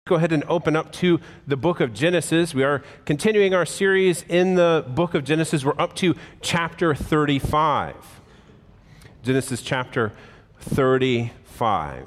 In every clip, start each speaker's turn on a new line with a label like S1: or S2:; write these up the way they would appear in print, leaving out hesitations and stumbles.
S1: Go ahead and open up to the book of Genesis. We are continuing our series in the book of Genesis. We're up to chapter 35. Genesis chapter 35.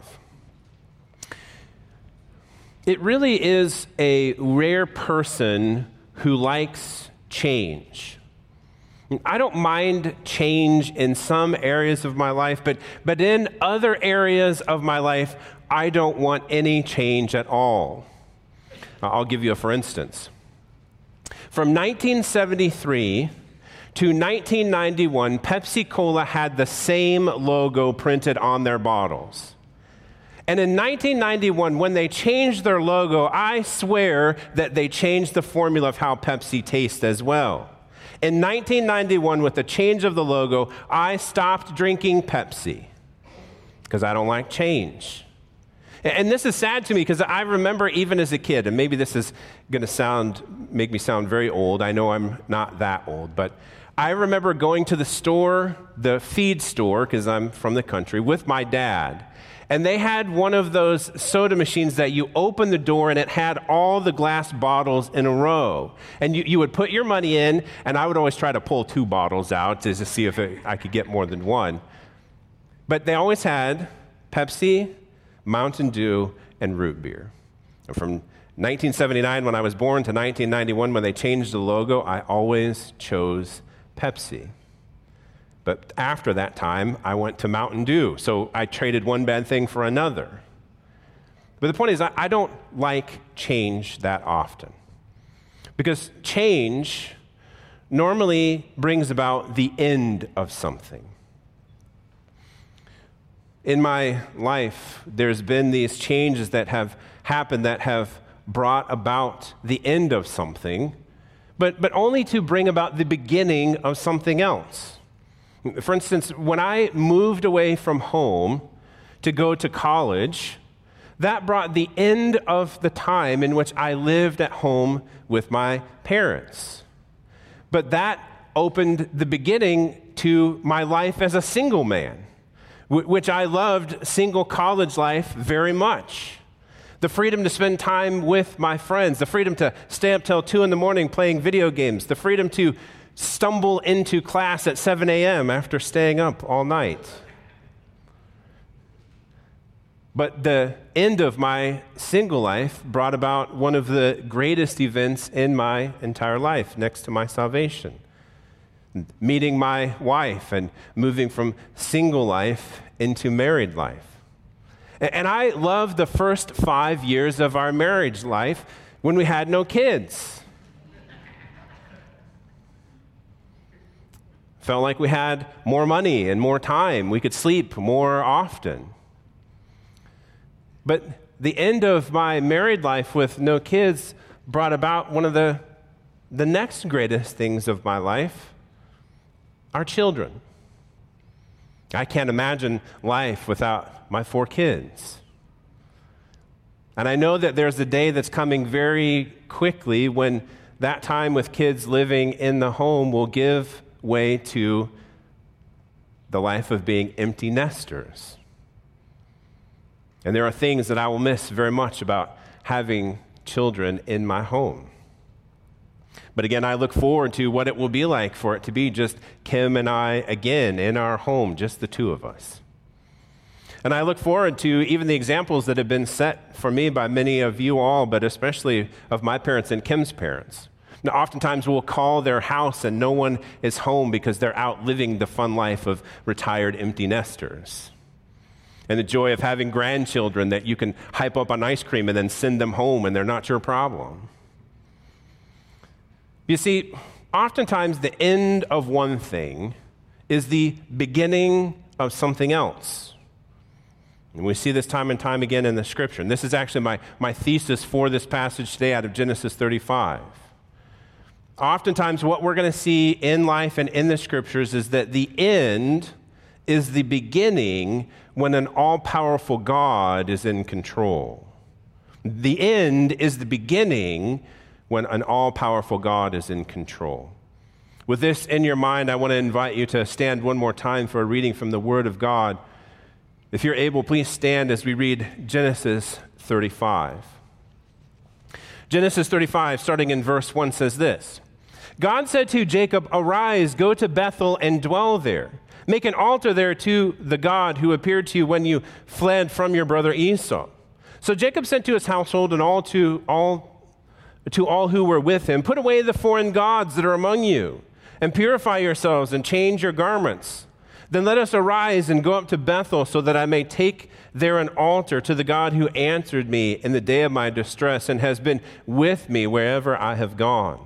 S1: It really is a rare person who likes change. I don't mind change in some areas of my life, but in other areas of my life, I don't want any change at all. I'll give you a for instance. From 1973 to 1991, Pepsi-Cola had the same logo printed on their bottles. And in 1991, when they changed their logo, I swear that they changed the formula of how Pepsi tastes as well. In 1991, with the change of the logo, I stopped drinking Pepsi because I don't like change. And this is sad to me because I remember even as a kid, and maybe this is going to make me sound very old. I know I'm not that old, but I remember going to the store, the feed store, because I'm from the country, with my dad. And they had one of those soda machines that you open the door and it had all the glass bottles in a row. And you would put your money in, and I would always try to pull 2 bottles out to see if I could get more than one. But they always had Pepsi, Mountain Dew, and root beer. And from 1979, when I was born, to 1991, when they changed the logo, I always chose Pepsi. But after that time, I went to Mountain Dew. So I traded one bad thing for another. But the point is, I don't like change that often. Because change normally brings about the end of something. In my life, there's been these changes that have happened that have brought about the end of something, but only to bring about the beginning of something else. For instance, when I moved away from home to go to college, that brought the end of the time in which I lived at home with my parents. But that opened the beginning to my life as a single man, which I loved single college life very much. The freedom to spend time with my friends, the freedom to stay up till 2 a.m. playing video games, the freedom to stumble into class at 7 a.m. after staying up all night. But the end of my single life brought about one of the greatest events in my entire life, next to my salvation. Meeting my wife and moving from single life into married life. And I loved the first 5 years of our marriage life when we had no kids. Felt like we had more money and more time. We could sleep more often. But the end of my married life with no kids brought about one of the next greatest things of my life. Our children. I can't imagine life without my 4 kids. And I know that there's a day that's coming very quickly when that time with kids living in the home will give way to the life of being empty nesters. And there are things that I will miss very much about having children in my home. But again, I look forward to what it will be like for it to be just Kim and I again in our home, just the 2 of us. And I look forward to even the examples that have been set for me by many of you all, but especially of my parents and Kim's parents. Now, oftentimes we'll call their house and no one is home because they're out living the fun life of retired empty nesters. And the joy of having grandchildren that you can hype up on ice cream and then send them home and they're not your problem. You see, oftentimes the end of one thing is the beginning of something else. And we see this time and time again in the scripture. And this is actually my thesis for this passage today out of Genesis 35. Oftentimes what we're going to see in life and in the scriptures is that the end is the beginning when an all-powerful God is in control. The end is the beginning when an all-powerful God is in control. With this in your mind, I want to invite you to stand one more time for a reading from the Word of God. If you're able, please stand as we read Genesis 35. Genesis 35, starting in verse 1, says this: God said to Jacob, "Arise, go to Bethel and dwell there. Make an altar there to the God who appeared to you when you fled from your brother Esau." So Jacob sent to his household and to all who were with him, "Put away the foreign gods that are among you, and purify yourselves and change your garments. Then let us arise and go up to Bethel, so that I may take there an altar to the God who answered me in the day of my distress and has been with me wherever I have gone."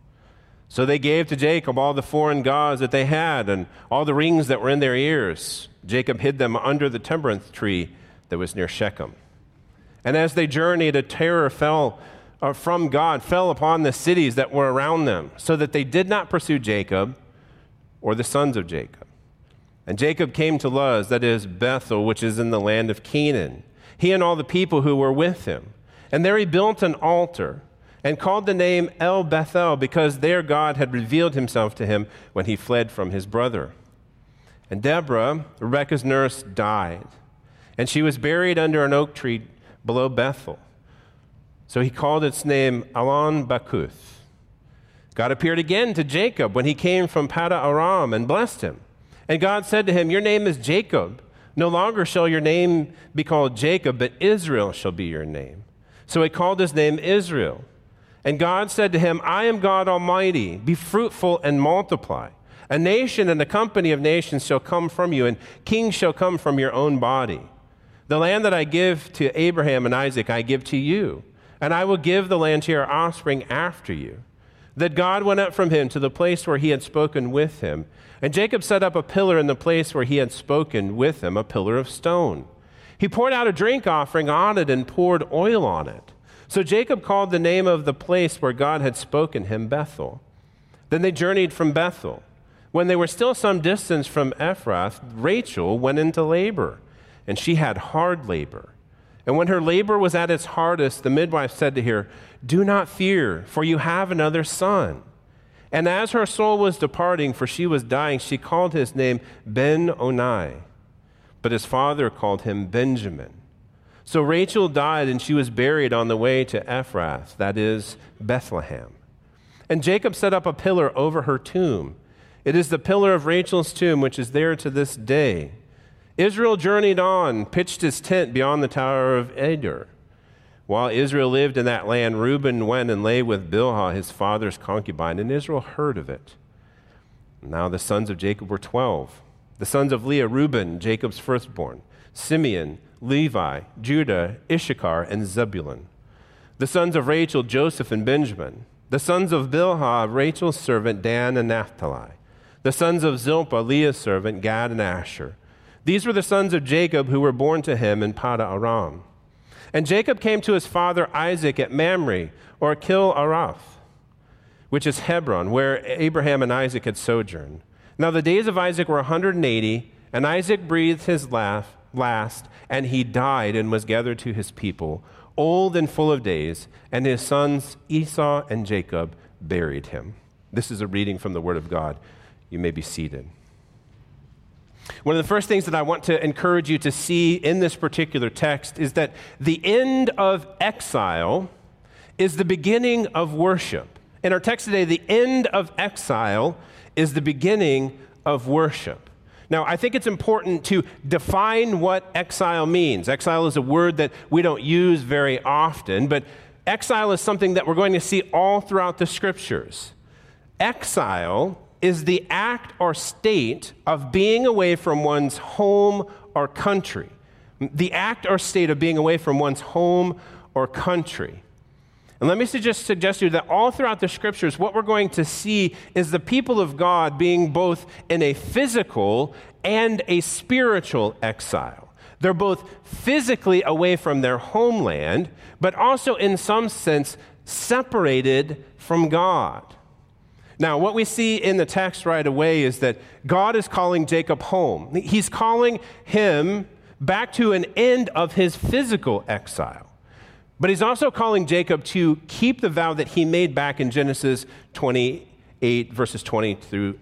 S1: So they gave to Jacob all the foreign gods that they had and all the rings that were in their ears. Jacob hid them under the terebinth tree that was near Shechem. And as they journeyed, a terror from God fell upon the cities that were around them, so that they did not pursue Jacob or the sons of Jacob. And Jacob came to Luz, that is Bethel, which is in the land of Canaan, he and all the people who were with him. And there he built an altar and called the name El Bethel, because there God had revealed himself to him when he fled from his brother. And Deborah, Rebekah's nurse, died, and she was buried under an oak tree below Bethel. So he called its name Allon Bakuth. God appeared again to Jacob when he came from Padan Aram and blessed him. And God said to him, "Your name is Jacob. No longer shall your name be called Jacob, but Israel shall be your name." So he called his name Israel. And God said to him, "I am God Almighty. Be fruitful and multiply. A nation and a company of nations shall come from you, and kings shall come from your own body. The land that I give to Abraham and Isaac I give to you, and I will give the land to your offspring after you." That God went up from him to the place where he had spoken with him. And Jacob set up a pillar in the place where he had spoken with him, a pillar of stone. He poured out a drink offering on it and poured oil on it. So Jacob called the name of the place where God had spoken him Bethel. Then they journeyed from Bethel. When they were still some distance from Ephrath, Rachel went into labor, and she had hard labor. And when her labor was at its hardest, the midwife said to her, "Do not fear, for you have another son." And as her soul was departing, for she was dying, she called his name Ben-Oni. But his father called him Benjamin. So Rachel died, and she was buried on the way to Ephrath, that is, Bethlehem. And Jacob set up a pillar over her tomb. It is the pillar of Rachel's tomb, which is there to this day. Israel journeyed on, pitched his tent beyond the Tower of Eder. While Israel lived in that land, Reuben went and lay with Bilhah, his father's concubine, and Israel heard of it. Now the sons of Jacob were 12. The sons of Leah, Reuben, Jacob's firstborn, Simeon, Levi, Judah, Issachar, and Zebulun. The sons of Rachel, Joseph and Benjamin. The sons of Bilhah, Rachel's servant, Dan and Naphtali. The sons of Zilpah, Leah's servant, Gad and Asher. These were the sons of Jacob who were born to him in Padan Aram. And Jacob came to his father Isaac at Mamre, or Kil-Arath, which is Hebron, where Abraham and Isaac had sojourned. Now the days of Isaac were 180, and Isaac breathed his last, and he died and was gathered to his people, old and full of days, and his sons Esau and Jacob buried him. This is a reading from the Word of God. You may be seated. One of the first things that I want to encourage you to see in this particular text is that the end of exile is the beginning of worship. In our text today, the end of exile is the beginning of worship. Now, I think it's important to define what exile means. Exile is a word that we don't use very often, but exile is something that we're going to see all throughout the Scriptures. Exile is the act or state of being away from one's home or country. The act or state of being away from one's home or country. And let me just suggest to you that all throughout the Scriptures, what we're going to see is the people of God being both in a physical and a spiritual exile. They're both physically away from their homeland, but also in some sense separated from God. Now, what we see in the text right away is that God is calling Jacob home. He's calling him back to an end of his physical exile. But he's also calling Jacob to keep the vow that he made back in Genesis 28, verses 20 through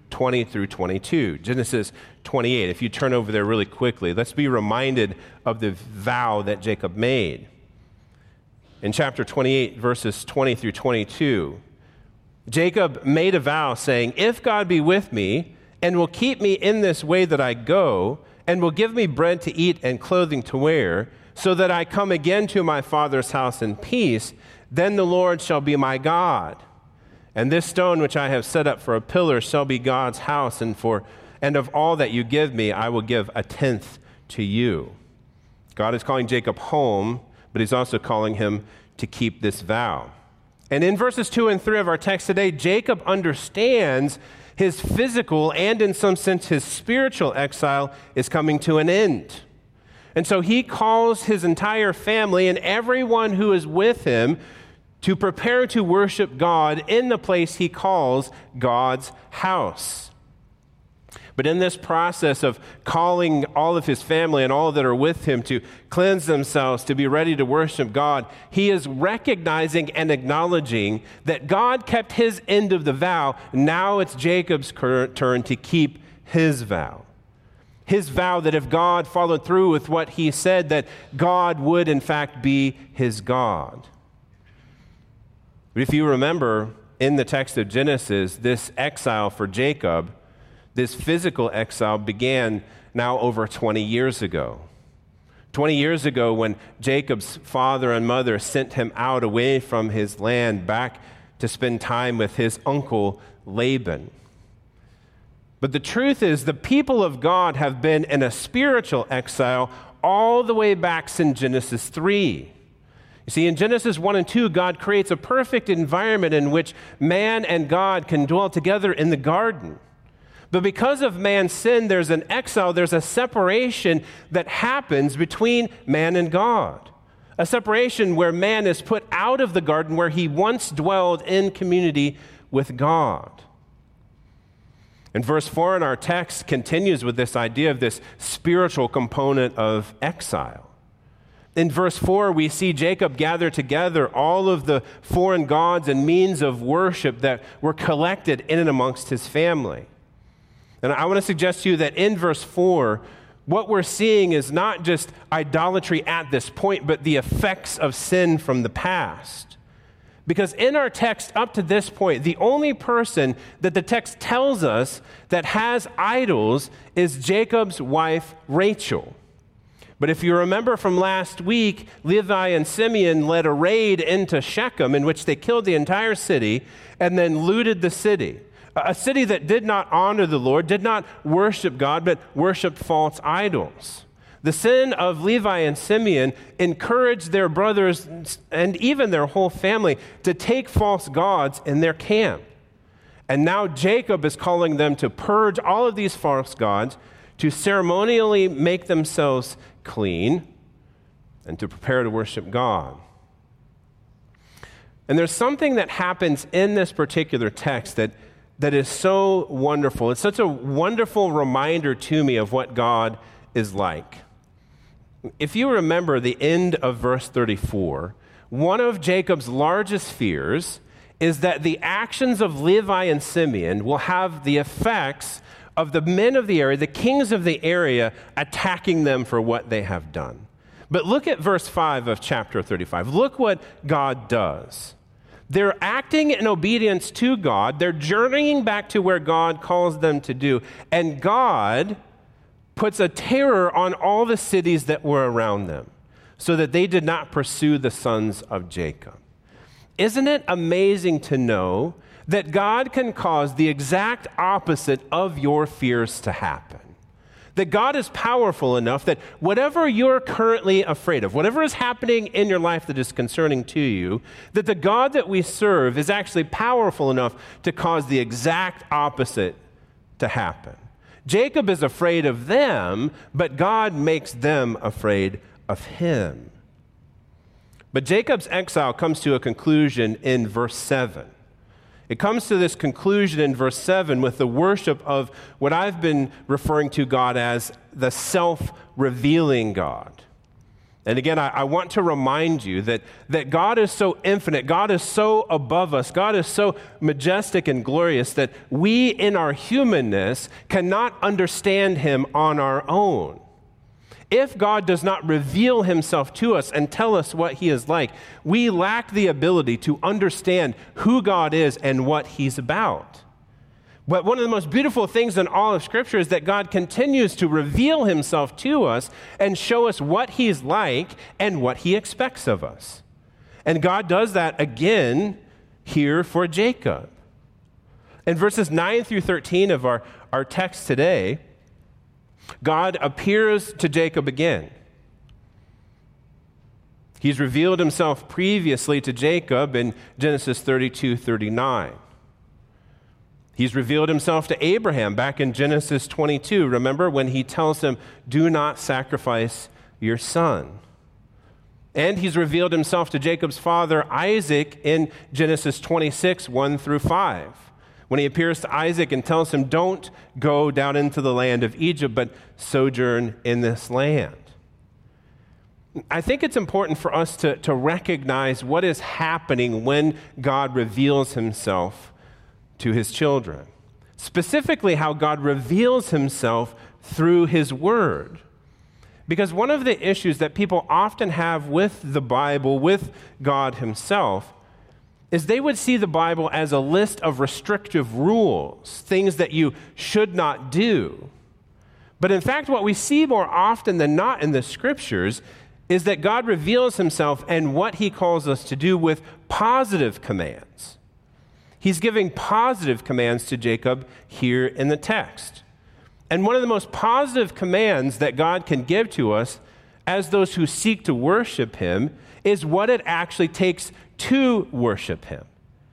S1: 22. Genesis 28. If you turn over there really quickly, let's be reminded of the vow that Jacob made. In chapter 28, verses 20 through 22, Jacob made a vow saying, "If God be with me and will keep me in this way that I go, and will give me bread to eat and clothing to wear, so that I come again to my father's house in peace, then the Lord shall be my God. And this stone which I have set up for a pillar shall be God's house, and of all that you give me, I will give a tenth to you." God is calling Jacob home, but he's also calling him to keep this vow. And in verses 2 and 3 of our text today, Jacob understands his physical and in some sense his spiritual exile is coming to an end. And so he calls his entire family and everyone who is with him to prepare to worship God in the place he calls God's house. But in this process of calling all of his family and all that are with him to cleanse themselves, to be ready to worship God, he is recognizing and acknowledging that God kept his end of the vow. Now it's Jacob's turn to keep his vow. His vow that if God followed through with what he said, that God would in fact be his God. But if you remember in the text of Genesis, this exile for Jacob, this physical exile began now over 20 years ago. 20 years ago when Jacob's father and mother sent him out away from his land back to spend time with his uncle Laban. But the truth is the people of God have been in a spiritual exile all the way back since Genesis 3. You see, in Genesis 1 and 2, God creates a perfect environment in which man and God can dwell together in the garden. But because of man's sin, there's an exile, there's a separation that happens between man and God. A separation where man is put out of the garden where he once dwelled in community with God. And verse 4 in our text continues with this idea of this spiritual component of exile. In verse 4, we see Jacob gather together all of the foreign gods and means of worship that were collected in and amongst his family. And I want to suggest to you that in verse 4, what we're seeing is not just idolatry at this point, but the effects of sin from the past. Because in our text up to this point, the only person that the text tells us that has idols is Jacob's wife, Rachel. But if you remember from last week, Levi and Simeon led a raid into Shechem in which they killed the entire city and then looted the city. A city that did not honor the Lord, did not worship God, but worshiped false idols. The sin of Levi and Simeon encouraged their brothers and even their whole family to take false gods in their camp. And now Jacob is calling them to purge all of these false gods, to ceremonially make themselves clean, and to prepare to worship God. And there's something that happens in this particular text that is so wonderful. It's such a wonderful reminder to me of what God is like. If you remember the end of verse 34, one of Jacob's largest fears is that the actions of Levi and Simeon will have the effects of the men of the area, the kings of the area, attacking them for what they have done. But look at verse 5 of chapter 35. Look what God does. They're acting in obedience to God. They're journeying back to where God calls them to do. And God puts a terror on all the cities that were around them so that they did not pursue the sons of Jacob. Isn't it amazing to know that God can cause the exact opposite of your fears to happen? That God is powerful enough that whatever you're currently afraid of, whatever is happening in your life that is concerning to you, that the God that we serve is actually powerful enough to cause the exact opposite to happen. Jacob is afraid of them, but God makes them afraid of him. But Jacob's exile comes to a conclusion in verse 7. It comes to this conclusion in verse 7 with the worship of what I've been referring to God as the self-revealing God. And again, I want to remind you that God is so infinite, God is so above us, God is so majestic and glorious that we in our humanness cannot understand him on our own. If God does not reveal himself to us and tell us what he is like, we lack the ability to understand who God is and what he's about. But one of the most beautiful things in all of Scripture is that God continues to reveal himself to us and show us what he's like and what he expects of us. And God does that again here for Jacob. In verses 9 through 13 of our text today, God appears to Jacob again. He's revealed himself previously to Jacob in Genesis 32:39. He's revealed himself to Abraham back in Genesis 22. Remember when he tells him, "Do not sacrifice your son." And he's revealed himself to Jacob's father Isaac in Genesis 26:1 through 5. When he appears to Isaac and tells him, "Don't go down into the land of Egypt, but sojourn in this land." I think it's important for us to recognize what is happening when God reveals himself to his children. Specifically, how God reveals himself through his word. Because one of the issues that people often have with the Bible, with God himself, is they would see the Bible as a list of restrictive rules, things that you should not do. But in fact, what we see more often than not in the Scriptures is that God reveals himself and what he calls us to do with positive commands. He's giving positive commands to Jacob here in the text. And one of the most positive commands that God can give to us as those who seek to worship him is what it actually takes to worship him.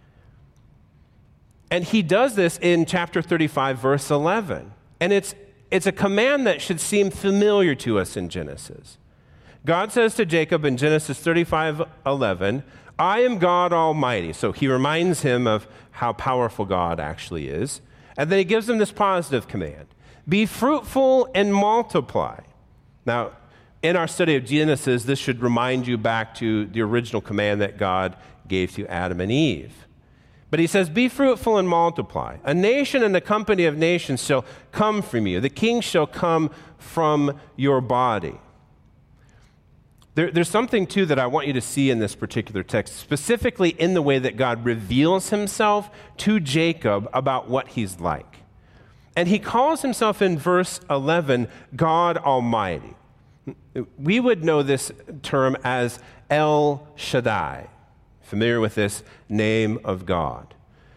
S1: And he does this in chapter 35, verse 11. And it's a command that should seem familiar to us in Genesis. God says to Jacob in Genesis 35:11, "I am God Almighty." So he reminds him of how powerful God actually is. And then he gives him this positive command: "Be fruitful and multiply." Now, in our study of Genesis, this should remind you back to the original command that God gave to Adam and Eve. But he says, "Be fruitful and multiply. A nation and a company of nations shall come from you. The king shall come from your body." There's something, too, that I want you to see in this particular text, specifically in the way that God reveals himself to Jacob about what he's like. And he calls himself in verse 11, God Almighty. We would know this term as El Shaddai. Familiar with this name of God.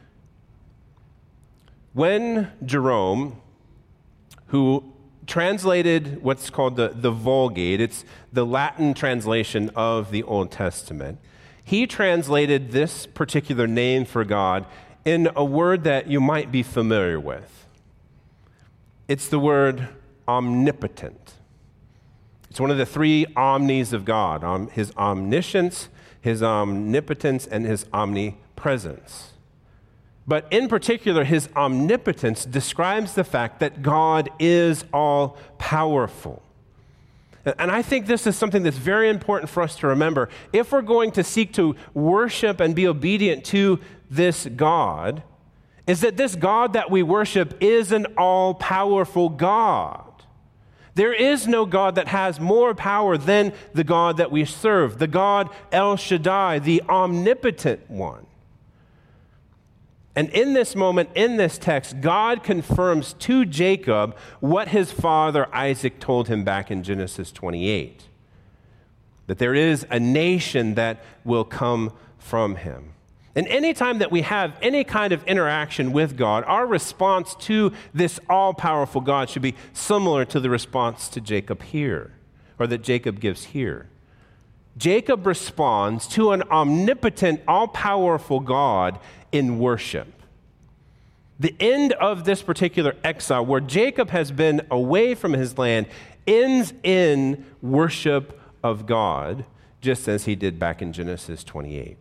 S1: When Jerome, who translated what's called the Vulgate, it's the Latin translation of the Old Testament, he translated this particular name for God in a word that you might be familiar with. It's the word omnipotent. It's one of the three omnis of God: his omniscience, his omnipotence, and his omnipresence. But in particular, his omnipotence describes the fact that God is all-powerful. And I think this is something that's very important for us to remember. If we're going to seek to worship and be obedient to this God, is that this God that we worship is an all-powerful God. There is no God that has more power than the God that we serve, the God El Shaddai, the omnipotent one. And in this moment, in this text, God confirms to Jacob what his father Isaac told him back in Genesis 28, that there is a nation that will come from him. And anytime that we have any kind of interaction with God, our response to this all-powerful God should be similar to the response to Jacob here, or that Jacob gives here. Jacob responds to an omnipotent, all-powerful God in worship. The end of this particular exile, where Jacob has been away from his land, ends in worship of God, just as he did back in Genesis 28.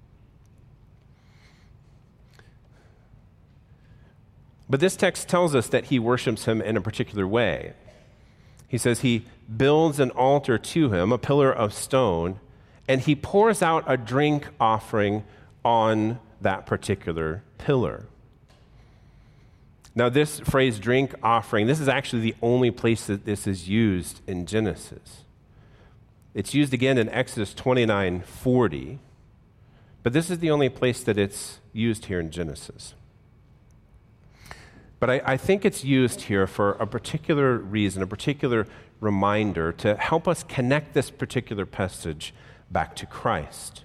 S1: But this text tells us that he worships him in a particular way. He says he builds an altar to him, a pillar of stone, and he pours out a drink offering on that particular pillar. Now, this phrase, drink offering, this is actually the only place that this is used in Genesis. It's used again in Exodus 29:40, but this is the only place that it's used here in Genesis. But I think it's used here for a particular reason, a particular reminder to help us connect this particular passage back to Christ.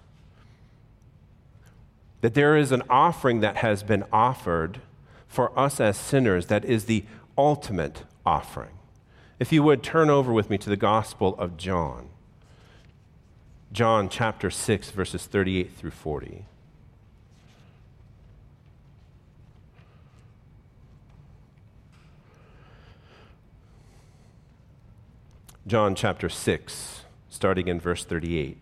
S1: That there is an offering that has been offered for us as sinners that is the ultimate offering. If you would, turn over with me to the Gospel of John. John chapter 6, verses 38 through 40. John chapter 6, starting in verse 38.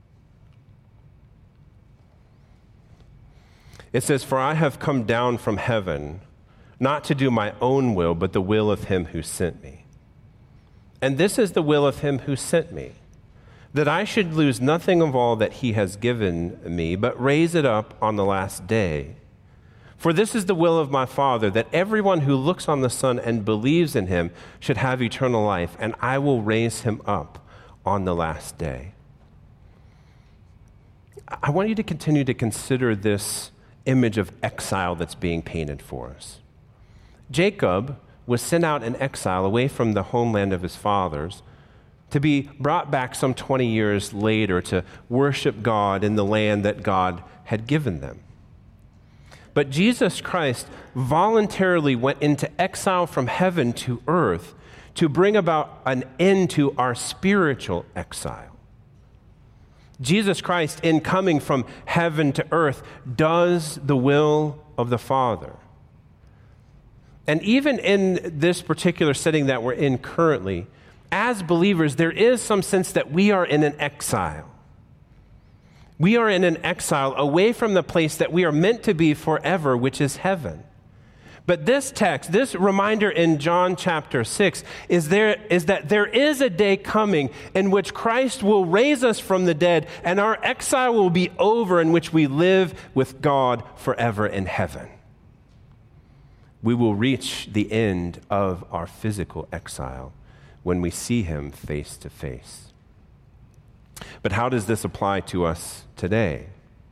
S1: It says, "For I have come down from heaven, not to do my own will, but the will of him who sent me. And this is the will of him who sent me, that I should lose nothing of all that he has given me, but raise it up on the last day. For this is the will of my Father, that everyone who looks on the Son and believes in him should have eternal life, and I will raise him up on the last day." I want you to continue to consider this image of exile that's being painted for us. Jacob was sent out in exile away from the homeland of his fathers to be brought back some 20 years later to worship God in the land that God had given them. But Jesus Christ voluntarily went into exile from heaven to earth to bring about an end to our spiritual exile. Jesus Christ, in coming from heaven to earth, does the will of the Father. And even in this particular setting that we're in currently, as believers, there is some sense that we are in an exile. We are in an exile away from the place that we are meant to be forever, which is heaven. But this text, this reminder in John chapter 6, is that there is a day coming in which Christ will raise us from the dead, and our exile will be over, in which we live with God forever in heaven. We will reach the end of our physical exile when we see him face to face. But how does this apply to us today?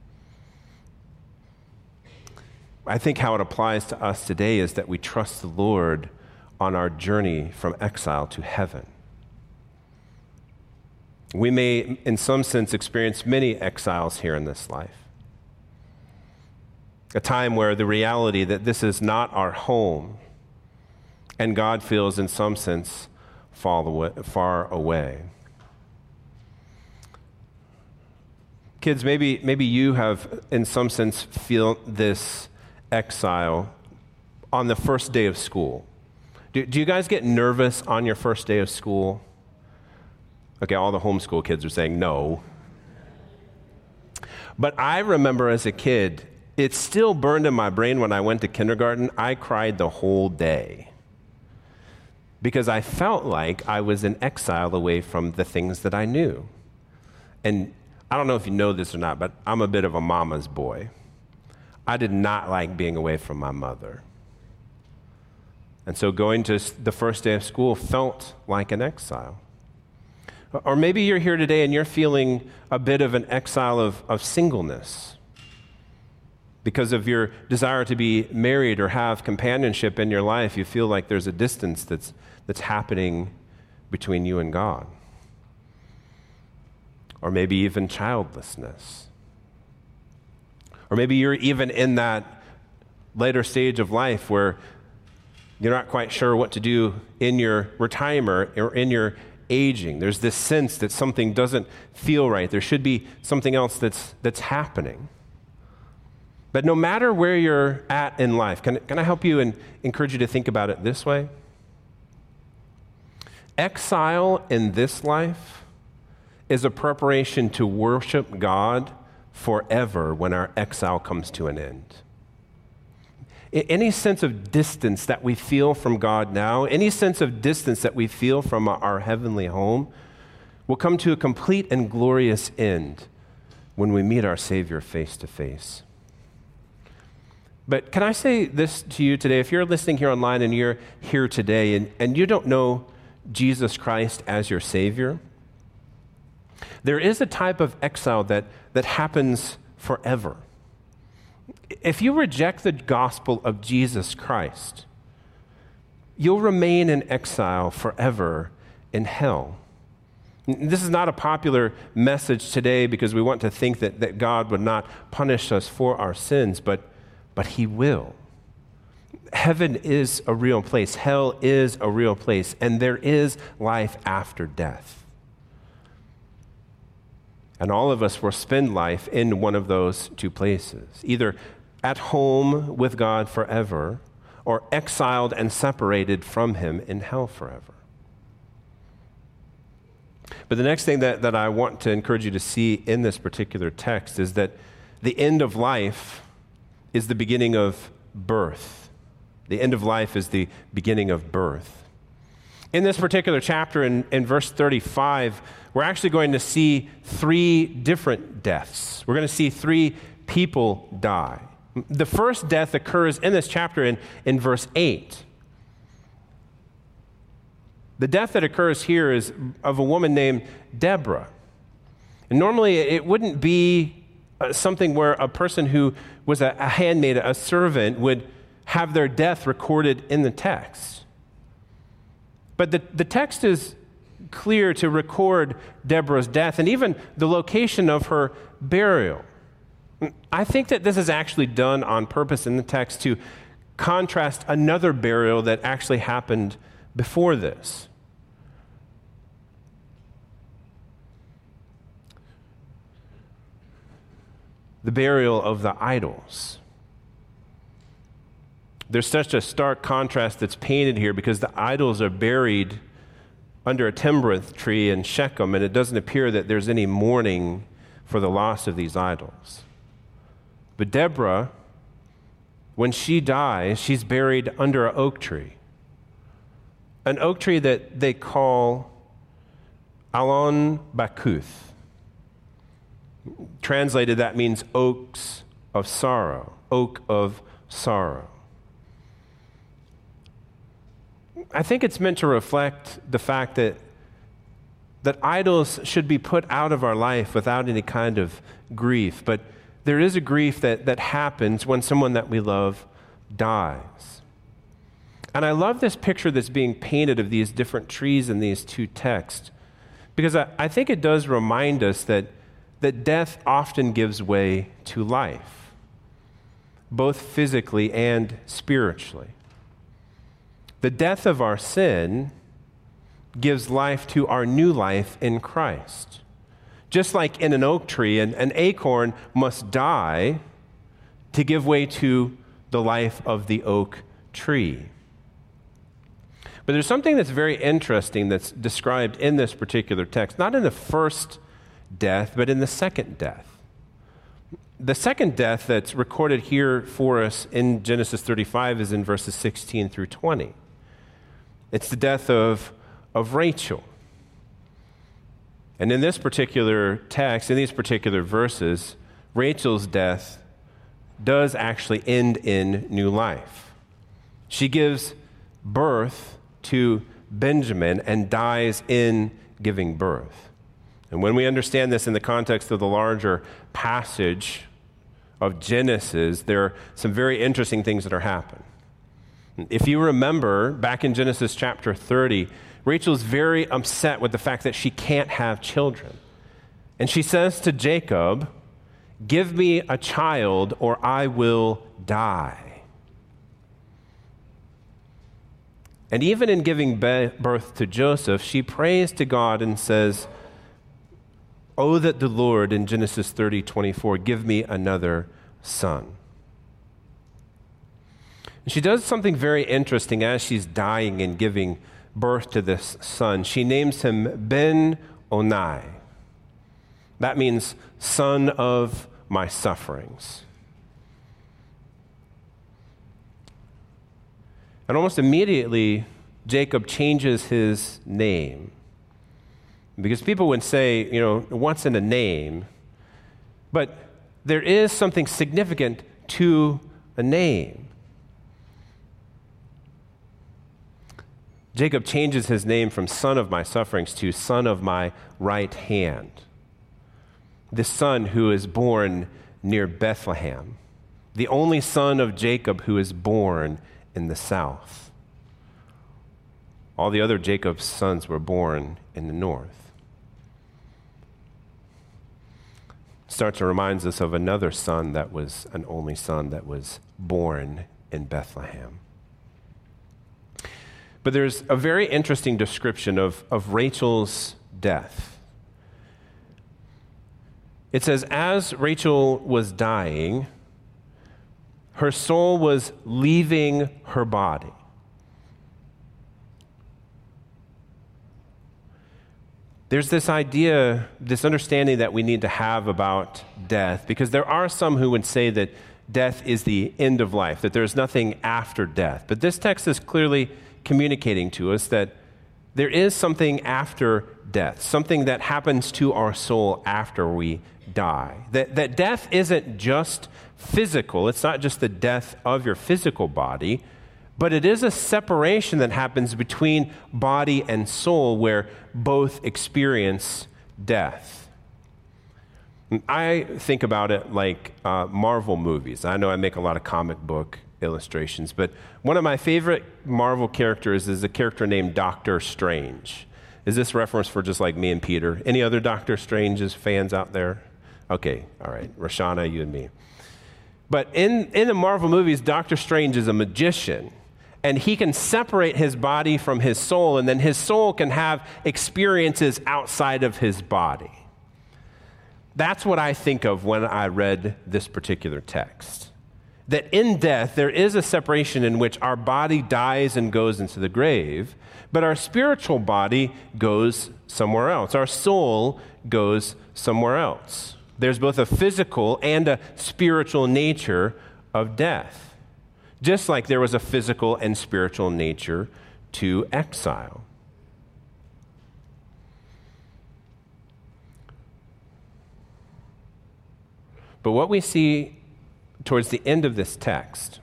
S1: I think how it applies to us today is that we trust the Lord on our journey from exile to heaven. We may, in some sense, experience many exiles here in this life. A time where the reality that this is not our home, and God feels, in some sense, far away. Kids, maybe you have, in some sense, feel this exile on the first day of school. Do you guys get nervous on your first day of school? Okay, all the homeschool kids are saying no. But I remember as a kid, it still burned in my brain when I went to kindergarten. I cried the whole day because I felt like I was in exile away from the things that I knew. And I don't know if you know this or not, but I'm a bit of a mama's boy. I did not like being away from my mother. And so going to the first day of school felt like an exile. Or maybe you're here today and you're feeling a bit of an exile of singleness because of your desire to be married or have companionship in your life. You feel like there's a distance that's happening between you and God. Or maybe even childlessness. Or maybe you're even in that later stage of life where you're not quite sure what to do in your retirement or in your aging. There's this sense that something doesn't feel right. There should be something else that's happening. But no matter where you're at in life, can I help you and encourage you to think about it this way? Exile in this life is a preparation to worship God forever when our exile comes to an end. Any sense of distance that we feel from God now, any sense of distance that we feel from our heavenly home, will come to a complete and glorious end when we meet our Savior face to face. But can I say this to you today? If you're listening here online and you're here today and you don't know Jesus Christ as your Savior, there is a type of exile that happens forever. If you reject the gospel of Jesus Christ, you'll remain in exile forever in hell. This is not a popular message today because we want to think that God would not punish us for our sins, but He will. Heaven is a real place. Hell is a real place. And there is life after death. And all of us will spend life in one of those two places, either at home with God forever or exiled and separated from Him in hell forever. But the next thing that I want to encourage you to see in this particular text is that the end of life is the beginning of birth. The end of life is the beginning of birth. In this particular chapter, in verse 35, we're actually going to see 3 different deaths. We're going to see 3 people die. The first death occurs in this chapter in verse 8. The death that occurs here is of a woman named Deborah. And normally it wouldn't be something where a person who was a handmaid, a servant, would have their death recorded in the text. But the text is clear to record Deborah's death and even the location of her burial. I think that this is actually done on purpose in the text to contrast another burial that actually happened before this. The burial of the idols. There's such a stark contrast that's painted here because the idols are buried under a terebinth tree in Shechem, and it doesn't appear that there's any mourning for the loss of these idols. But Deborah, when she dies, she's buried under an oak tree. An oak tree that they call Alon Bakuth. Translated, that means oaks of sorrow, oak of sorrow. I think it's meant to reflect the fact that idols should be put out of our life without any kind of grief, but there is a grief that happens when someone that we love dies. And I love this picture that's being painted of these different trees in these 2 texts, because I think it does remind us that death often gives way to life, both physically and spiritually. The death of our sin gives life to our new life in Christ. Just like in an oak tree, an acorn must die to give way to the life of the oak tree. But there's something that's very interesting that's described in this particular text, not in the first death, but in the second death. The second death that's recorded here for us in Genesis 35 is in verses 16 through 20. It's the death of Rachel. And in this particular text, in these particular verses, Rachel's death does actually end in new life. She gives birth to Benjamin and dies in giving birth. And when we understand this in the context of the larger passage of Genesis, there are some very interesting things that are happening. If you remember, back in Genesis chapter 30, Rachel's very upset with the fact that she can't have children. And she says to Jacob, "Give me a child or I will die." And even in giving birth to Joseph, she prays to God and says, "Oh, that the Lord," in Genesis 30:24, "give me another son." And she does something very interesting as she's dying and giving birth to this son. She names him Ben-Onai. That means son of my sufferings. And almost immediately, Jacob changes his name. Because people would say, what's in a name? But there is something significant to a name. Jacob changes his name from son of my sufferings to son of my right hand. This son who is born near Bethlehem, the only son of Jacob who is born in the south. All the other Jacob's sons were born in the north. Starts to remind us of another son that was an only son that was born in Bethlehem. But there's a very interesting description of Rachel's death. It says, as Rachel was dying, her soul was leaving her body. There's this idea, this understanding that we need to have about death, because there are some who would say that death is the end of life, that there's nothing after death. But this text is clearly communicating to us that there is something after death, something that happens to our soul after we die. That death isn't just physical, it's not just the death of your physical body, but it is a separation that happens between body and soul where both experience death. I think about it like Marvel movies. I know I make a lot of comic book illustrations, but one of my favorite Marvel characters is a character named Doctor Strange. Is this reference for just like me and Peter? Any other Doctor Strange's fans out there? Okay, all right. Roshana, you and me. But in the Marvel movies, Doctor Strange is a magician, and he can separate his body from his soul, and then his soul can have experiences outside of his body. That's what I think of when I read this particular text. That in death, there is a separation in which our body dies and goes into the grave, but our spiritual body goes somewhere else. Our soul goes somewhere else. There's both a physical and a spiritual nature of death, just like there was a physical and spiritual nature to exile. But what we see towards the end of this text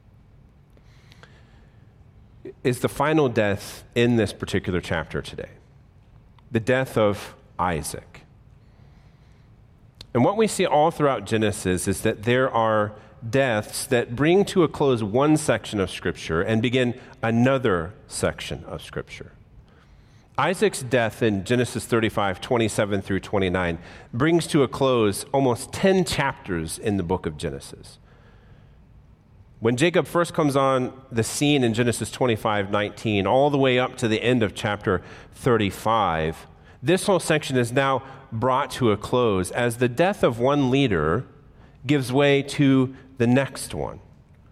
S1: is the final death in this particular chapter today, the death of Isaac. And what we see all throughout Genesis is that there are deaths that bring to a close one section of Scripture and begin another section of Scripture. Isaac's death in Genesis 35, 27 through 29 brings to a close almost 10 chapters in the book of Genesis. When Jacob first comes on the scene in Genesis 25, 19, all the way up to the end of chapter 35, this whole section is now brought to a close as the death of one leader gives way to the next one.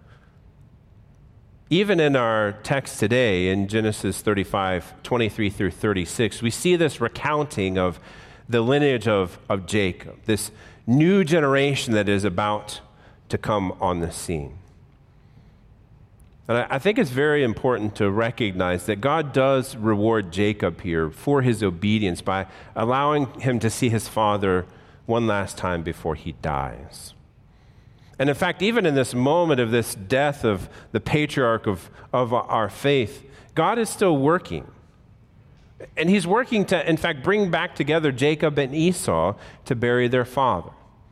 S1: Even in our text today, in Genesis 35, 23 through 36, we see this recounting of the lineage of Jacob, this new generation that is about to come on the scene. And I think it's very important to recognize that God does reward Jacob here for his obedience by allowing him to see his father one last time before he dies. And in fact, even in this moment of this death of the patriarch of our faith, God is still working. And he's working to, in fact, bring back together Jacob and Esau to bury their father.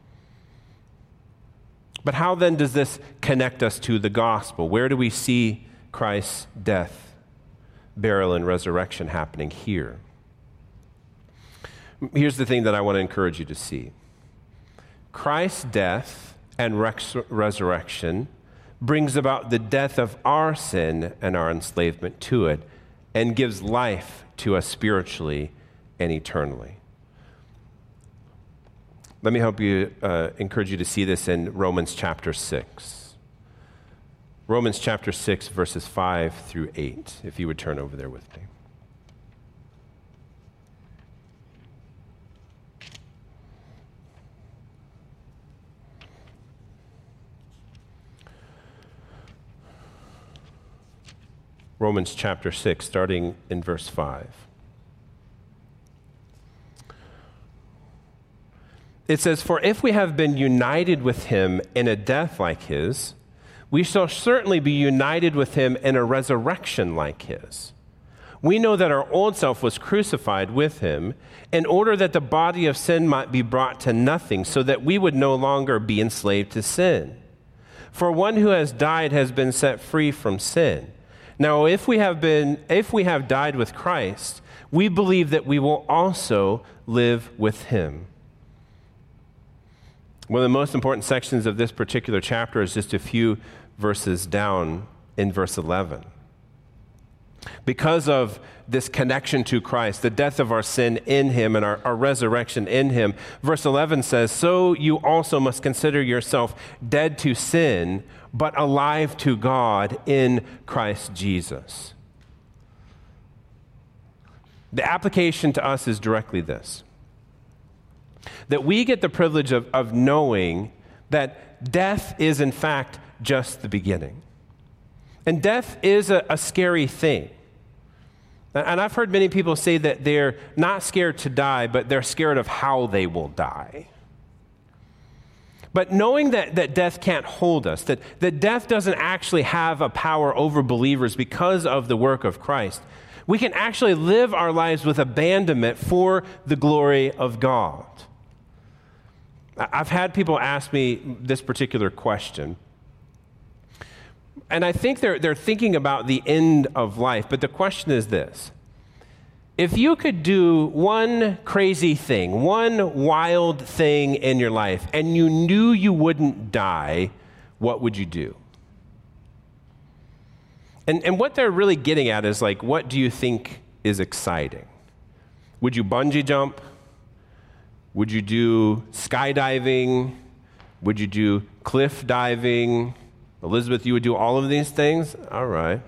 S1: But how then does this connect us to the gospel? Where do we see Christ's death, burial, and resurrection happening here? Here's the thing that I want to encourage you to see. Christ's death and resurrection brings about the death of our sin and our enslavement to it and gives life to us spiritually and eternally. Let me help you, encourage you to see this in Romans chapter 6. Romans chapter 6, verses 5 through 8, if you would turn over there with me. Romans chapter 6, starting in verse 5. It says, "For if we have been united with him in a death like his, we shall certainly be united with him in a resurrection like his. We know that our old self was crucified with him in order that the body of sin might be brought to nothing, so that we would no longer be enslaved to sin. For one who has died has been set free from sin. Now, if we have died with Christ, we believe that we will also live with him. One of the most important sections of this particular chapter is just a few verses down in verse 11. Because of this connection to Christ, the death of our sin in him and our resurrection in him, verse 11 says, "So you also must consider yourself dead to sin, but alive to God in Christ Jesus." The application to us is directly this: that we get the privilege of knowing that death is in fact just the beginning. And death is a scary thing. And I've heard many people say that they're not scared to die, but they're scared of how they will die. But knowing that death can't hold us, that death doesn't actually have a power over believers because of the work of Christ, we can actually live our lives with abandonment for the glory of God. I've had people ask me this particular question. And I think they're thinking about the end of life, but the question is this: if you could do one crazy thing, one wild thing in your life, and you knew you wouldn't die, what would you do? And what they're really getting at is like, what do you think is exciting? Would you bungee jump? Would you do skydiving? Would you do cliff diving? Elizabeth, you would do all of these things? All right.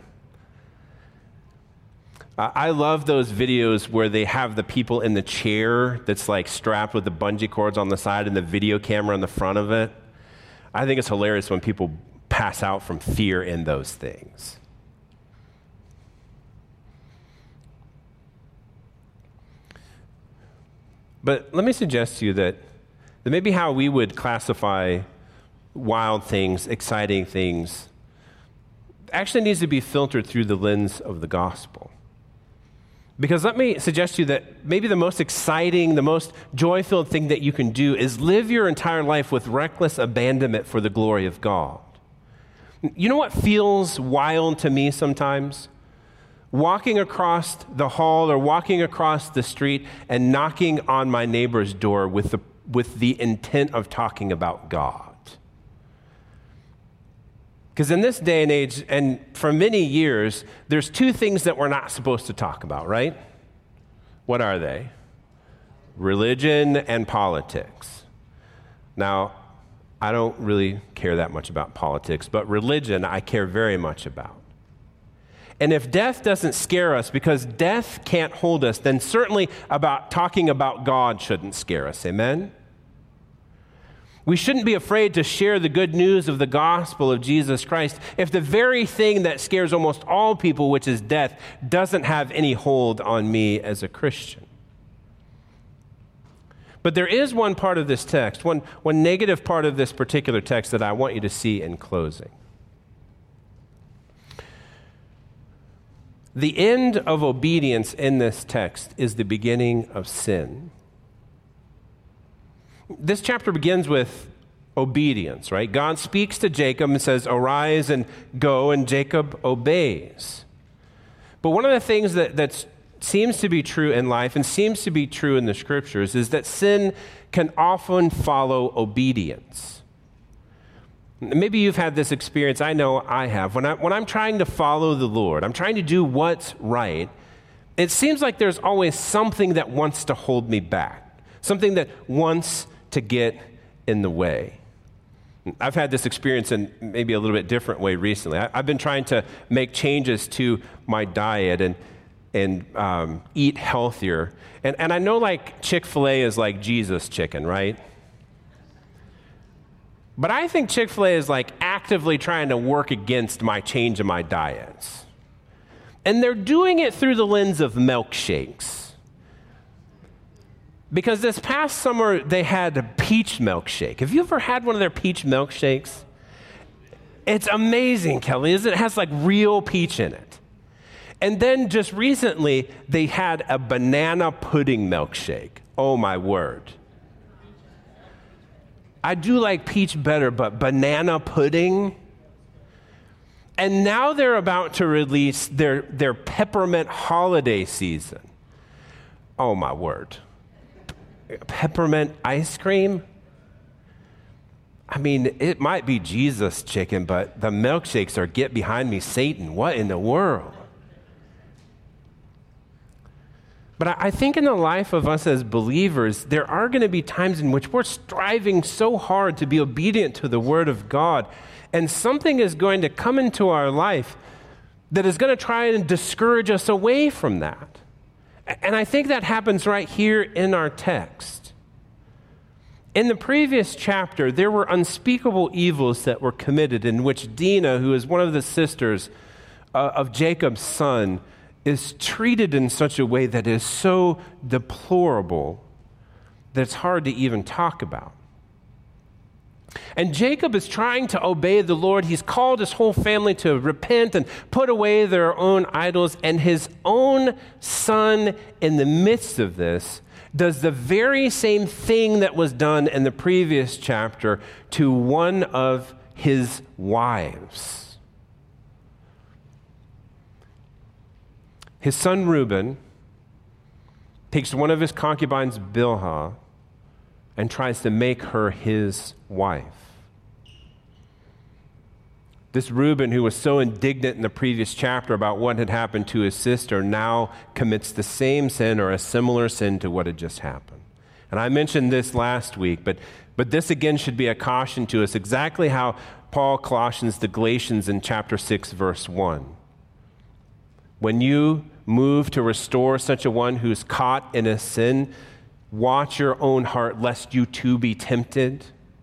S1: I love those videos where they have the people in the chair that's like strapped with the bungee cords on the side and the video camera on the front of it. I think it's hilarious when people pass out from fear in those things. But let me suggest to you that maybe how we would classify wild things, exciting things, actually needs to be filtered through the lens of the gospel. Because let me suggest to you that maybe the most exciting, the most joy-filled thing that you can do is live your entire life with reckless abandonment for the glory of God. You know what feels wild to me sometimes? Walking across the hall or walking across the street and knocking on my neighbor's door with the intent of talking about God. Because in this day and age, and for many years, there's two things that we're not supposed to talk about, right? What are they? Religion and politics. Now, I don't really care that much about politics, but religion I care very much about. And if death doesn't scare us because death can't hold us, then certainly talking about God shouldn't scare us. Amen? We shouldn't be afraid to share the good news of the gospel of Jesus Christ if the very thing that scares almost all people, which is death, doesn't have any hold on me as a Christian. But there is one part of this text, one negative part of this particular text that I want you to see in closing. The end of obedience in this text is the beginning of sin. This chapter begins with obedience, right? God speaks to Jacob and says, "Arise and go," and Jacob obeys. But one of the things that seems to be true in life and seems to be true in the scriptures is that sin can often follow obedience. Maybe you've had this experience. I know I have. When I'm trying to follow the Lord, I'm trying to do what's right, it seems like there's always something that wants to hold me back, something that wants to get in the way. I've had this experience in maybe a little bit different way recently. I've been trying to make changes to my diet and eat healthier. And I know like Chick-fil-A is like Jesus chicken, right? But I think Chick-fil-A is like actively trying to work against my change in my diets. And they're doing it through the lens of milkshakes. Because this past summer, they had a peach milkshake. Have you ever had one of their peach milkshakes? It's amazing, Kelly, isn't it? It has like real peach in it. And then just recently, they had a banana pudding milkshake. Oh, my word. I do like peach better, but banana pudding? And now they're about to release their peppermint holiday season. Oh, my word. Peppermint ice cream? I mean, it might be Jesus chicken, but the milkshakes are get behind me, Satan. What in the world? But I think in the life of us as believers, there are going to be times in which we're striving so hard to be obedient to the Word of God, and something is going to come into our life that is going to try and discourage us away from that. And I think that happens right here in our text. In the previous chapter, there were unspeakable evils that were committed in which Dinah, who is one of the sisters of Jacob's son, is treated in such a way that is so deplorable that it's hard to even talk about. And Jacob is trying to obey the Lord. He's called his whole family to repent and put away their own idols. And his own son, in the midst of this, does the very same thing that was done in the previous chapter to one of his wives. His son Reuben takes one of his concubines, Bilhah, and tries to make her his wife. This Reuben, who was so indignant in the previous chapter about what had happened to his sister, now commits the same sin or a similar sin to what had just happened. And I mentioned this last week, but this again should be a caution to us, exactly how Paul cautions the Galatians in chapter 6, verse 1. When you move to restore such a one who's caught in a sin, watch your own heart lest you too be tempted.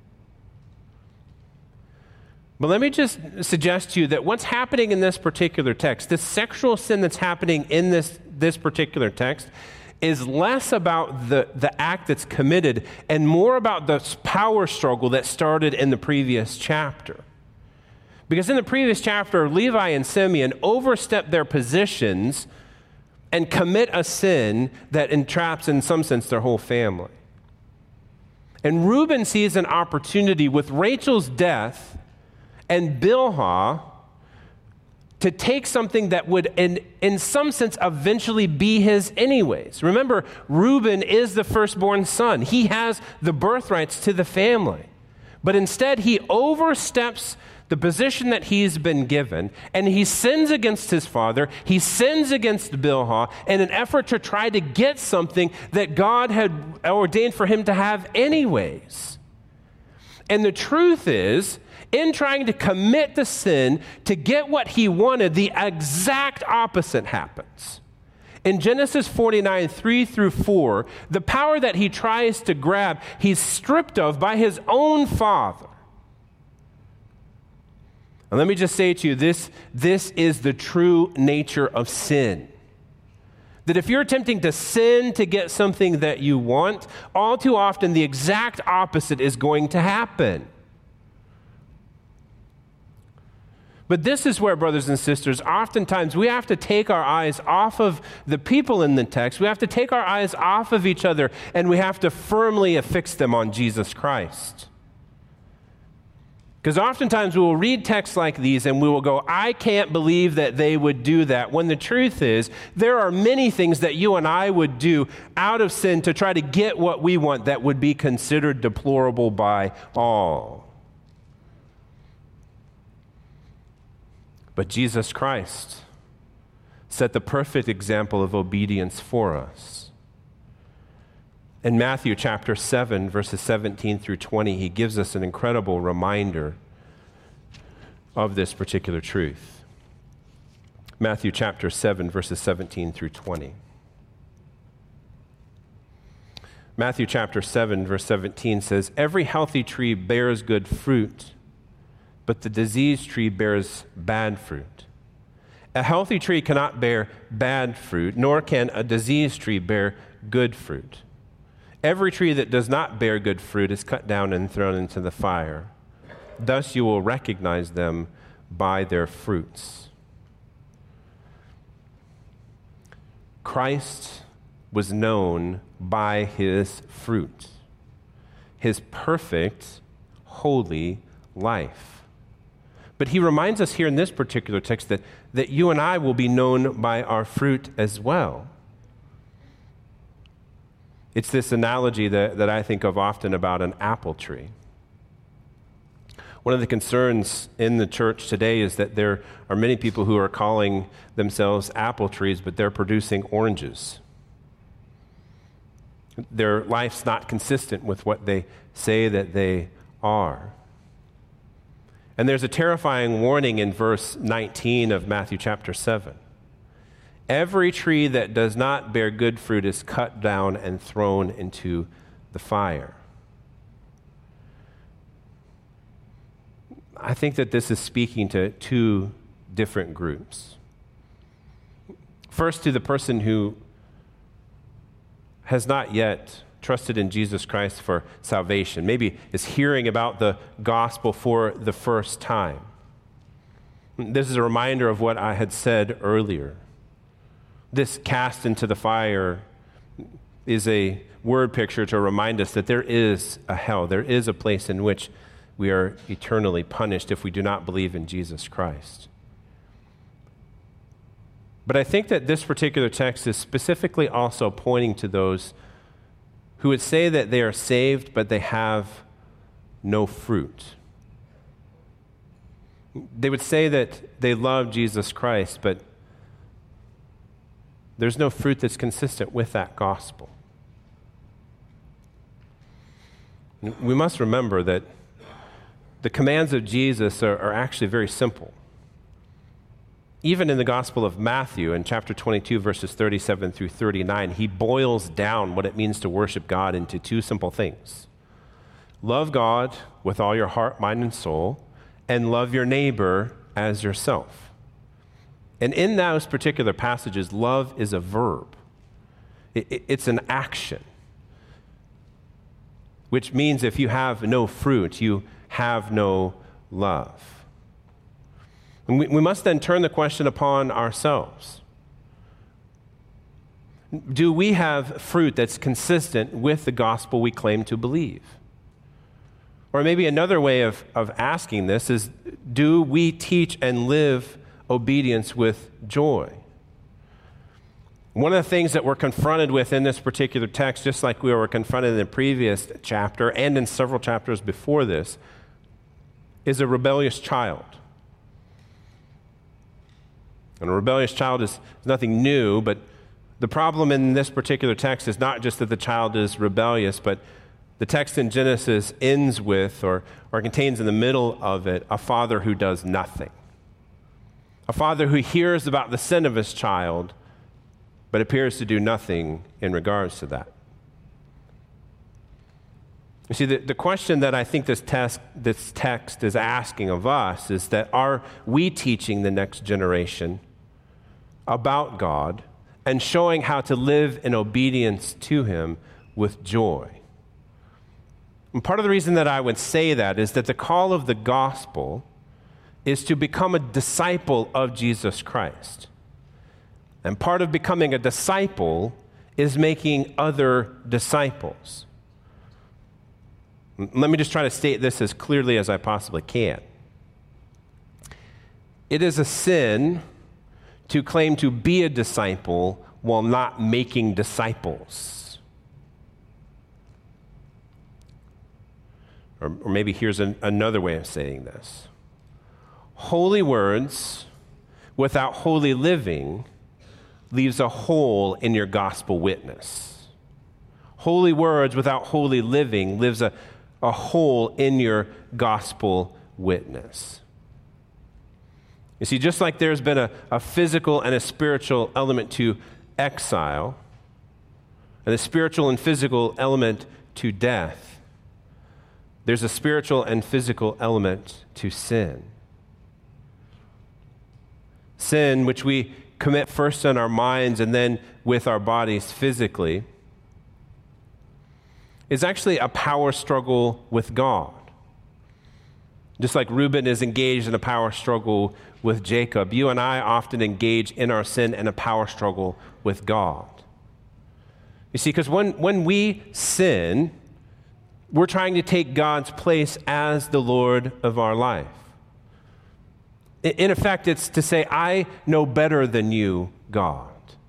S1: But let me just suggest to you that what's happening in this particular text, this sexual sin that's happening in this particular text, is less about the act that's committed and more about the power struggle that started in the previous chapter. Because in the previous chapter, Levi and Simeon overstep their positions and commit a sin that entraps, in some sense, their whole family. And Reuben sees an opportunity with Rachel's death and Bilhah to take something that would, in some sense, eventually be his anyways. Remember, Reuben is the firstborn son. He has the birthrights to the family. But instead, he oversteps the position that he's been given, and he sins against his father, he sins against Bilhah in an effort to try to get something that God had ordained for him to have anyways. And the truth is, in trying to commit the sin to get what he wanted, the exact opposite happens. In Genesis 49, 3 through 4, the power that he tries to grab, he's stripped of by his own father. And let me just say to you, this is the true nature of sin. That if you're attempting to sin to get something that you want, all too often the exact opposite is going to happen. But this is where, brothers and sisters, oftentimes we have to take our eyes off of the people in the text. We have to take our eyes off of each other, and we have to firmly affix them on Jesus Christ. Because oftentimes we will read texts like these and we will go, I can't believe that they would do that. When the truth is, there are many things that you and I would do out of sin to try to get what we want that would be considered deplorable by all. But Jesus Christ set the perfect example of obedience for us. In Matthew chapter 7, verses 17 through 20, he gives us an incredible reminder of this particular truth. Matthew chapter 7, verses 17 through 20. Matthew chapter 7, verse 17 says, "Every healthy tree bears good fruit, but the diseased tree bears bad fruit. A healthy tree cannot bear bad fruit, nor can a diseased tree bear good fruit. Every tree that does not bear good fruit is cut down and thrown into the fire. Thus you will recognize them by their fruits. Christ was known by his fruit, his perfect, holy life. But he reminds us here in this particular text that you and I will be known by our fruit as well. It's this analogy that I think of often about an apple tree. One of the concerns in the church today is that there are many people who are calling themselves apple trees, but they're producing oranges. Their life's not consistent with what they say that they are. And there's a terrifying warning in verse 19 of Matthew chapter 7. Every tree that does not bear good fruit is cut down and thrown into the fire. I think that this is speaking to two different groups. First, to the person who has not yet trusted in Jesus Christ for salvation, maybe is hearing about the gospel for the first time. This is a reminder of what I had said earlier. This cast into the fire is a word picture to remind us that there is a hell. There is a place in which we are eternally punished if we do not believe in Jesus Christ. But I think that this particular text is specifically also pointing to those who would say that they are saved, but they have no fruit. They would say that they love Jesus Christ, but there's no fruit that's consistent with that gospel. We must remember that the commands of Jesus are actually very simple. Even in the Gospel of Matthew, in chapter 22, verses 37 through 39, he boils down what it means to worship God into two simple things. Love God with all your heart, mind, and soul, and love your neighbor as yourself. And in those particular passages, love is a verb. It's an action, which means if you have no fruit, you have no love. And we must then turn the question upon ourselves. Do we have fruit that's consistent with the gospel we claim to believe? Or maybe another way of asking this is, do we teach and live obedience with joy? One of the things that we're confronted with in this particular text, just like we were confronted in the previous chapter and in several chapters before this, is a rebellious child. And a rebellious child is nothing new, but the problem in this particular text is not just that the child is rebellious, but the text in Genesis ends with, or contains in the middle of it, a father who does nothing. A father who hears about the sin of his child, but appears to do nothing in regards to that. You see, the question that I think this text is asking of us is that are we teaching the next generation about God and showing how to live in obedience to him with joy? And part of the reason that I would say that is that the call of the gospel is to become a disciple of Jesus Christ. And part of becoming a disciple is making other disciples. Let me just try to state this as clearly as I possibly can. It is a sin to claim to be a disciple while not making disciples. Or maybe here's another way of saying this. Holy words without holy living leaves a hole in your gospel witness. Holy words without holy living leaves a hole in your gospel witness. You see, just like there's been a physical and a spiritual element to exile, and a spiritual and physical element to death, there's a spiritual and physical element to sin. Sin, which we commit first in our minds and then with our bodies physically, is actually a power struggle with God. Just like Reuben is engaged in a power struggle with Jacob, you and I often engage in our sin in a power struggle with God. You see, because when we sin, we're trying to take God's place as the Lord of our life. In effect, it's to say, I know better than you, God.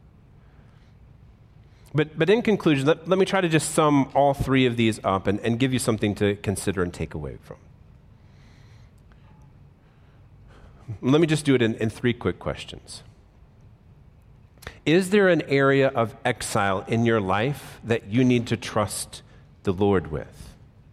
S1: But in conclusion, let me try to just sum all three of these up and give you something to consider and take away from. Let me just do it in three quick questions. Is there an area of exile in your life that you need to trust the Lord with?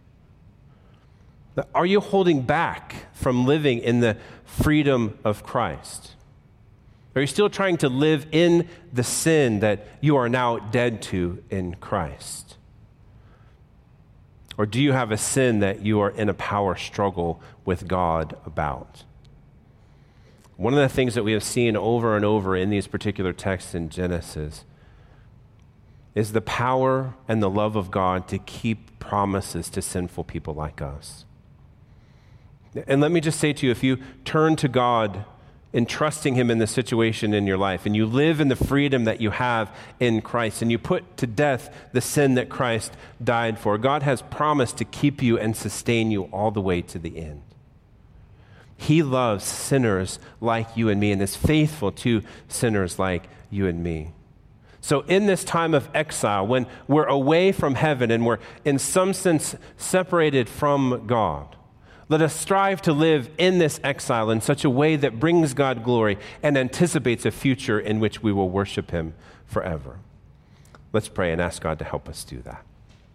S1: Are you holding back from living in the freedom of Christ? Are you still trying to live in the sin that you are now dead to in Christ? Or do you have a sin that you are in a power struggle with God about? One of the things that we have seen over and over in these particular texts in Genesis is the power and the love of God to keep promises to sinful people like us. And let me just say to you, if you turn to God in trusting him in the situation in your life, and you live in the freedom that you have in Christ, and you put to death the sin that Christ died for, God has promised to keep you and sustain you all the way to the end. He loves sinners like you and me and is faithful to sinners like you and me. So in this time of exile, when we're away from heaven and we're in some sense separated from God, let us strive to live in this exile in such a way that brings God glory and anticipates a future in which we will worship him forever. Let's pray and ask God to help us do that.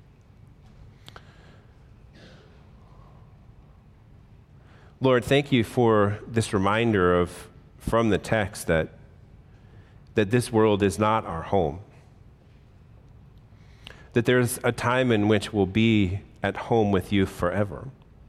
S1: Lord, thank you for this reminder from the text that this world is not our home. That there's a time in which we'll be at home with you forever.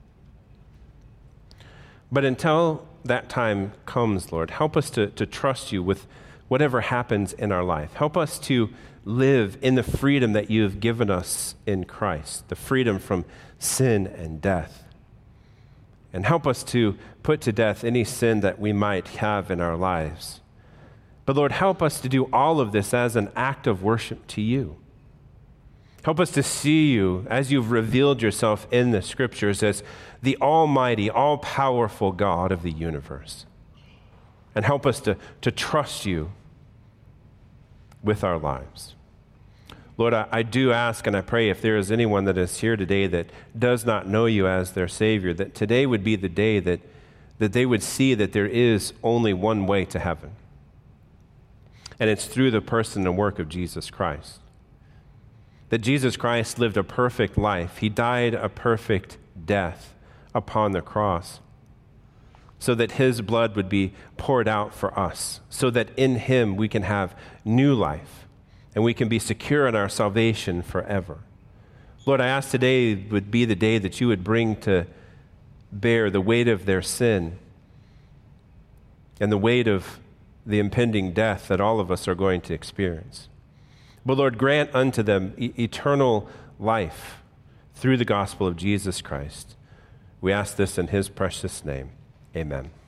S1: But until that time comes, Lord, help us to trust you with whatever happens in our life. Help us to live in the freedom that you have given us in Christ, the freedom from sin and death. And help us to put to death any sin that we might have in our lives. But Lord, help us to do all of this as an act of worship to you. Help us to see you as you've revealed yourself in the scriptures as the almighty, all-powerful God of the universe. And help us to trust you with our lives. Lord, I do ask and I pray if there is anyone that is here today that does not know you as their Savior, that today would be the day that they would see that there is only one way to heaven. And it's through the person and work of Jesus Christ. That Jesus Christ lived a perfect life. He died a perfect death upon the cross so that his blood would be poured out for us, so that in him we can have new life and we can be secure in our salvation forever. Lord, I ask today would be the day that you would bring to bear the weight of their sin and the weight of the impending death that all of us are going to experience. But Lord, grant unto them eternal life through the gospel of Jesus Christ. We ask this in his precious name. Amen.